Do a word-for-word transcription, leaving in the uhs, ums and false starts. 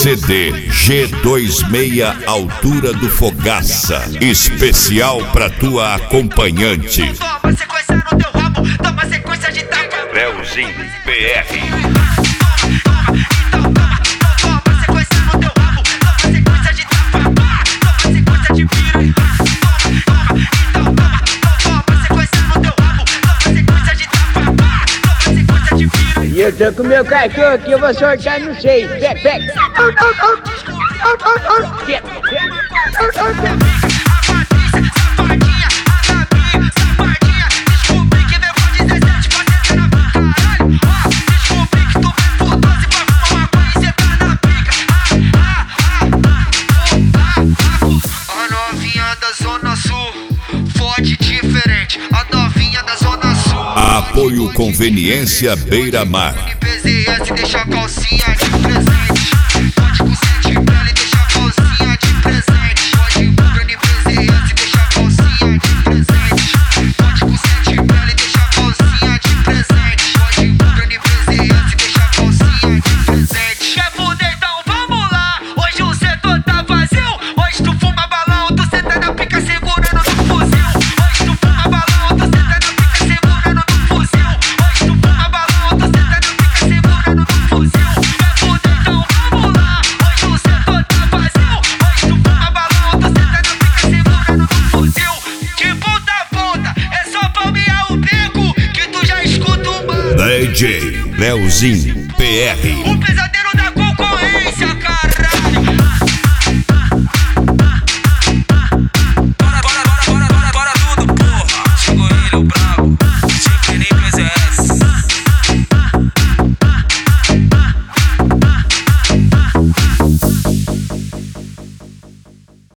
C D G vinte e seis altura do Fogaça, especial pra tua acompanhante. Toma sequência no teu rabo, toma sequência de tapa. Leozinho P R. Toma sequência no teu rabo, toma sequência de tapa. Toma sequência de piru. Toma sequência no teu rabo, toma sequência de tapa. Toma sequência de piru. E eu tô com meu cachorro aqui, eu vou sortar no seis. Pega, pega. Apoio Conveniência Beira Mar. P Z S deixa a calcinha de presente. Pode com sete pele deixa a calcinha de presente. Pode Bruno P Z S deixa a calcinha de presente. Pode com sete pele deixa a calcinha de presente. Pode Bruno P Z S deixa a calcinha de presente. Quer fuder, então vamos lá. Hoje o setor tá vazio. Hoje tu fuma balão, tu senta na pica segurando no fuzil. Hoje tu fuma balão, tu senta na pica segurando no fuzil. Hoje tu fuma balão, tu senta na pica segurando no fuzil. Quer fuder, então vamos lá. Hoje o setor tá vazio. Hoje tu fuma balão, tu senta na pica segurando no fuzil. De ponta a ponta, é só palmear o beco que tu já escuta um barulho. D J Leozinho P R. Um pesadelo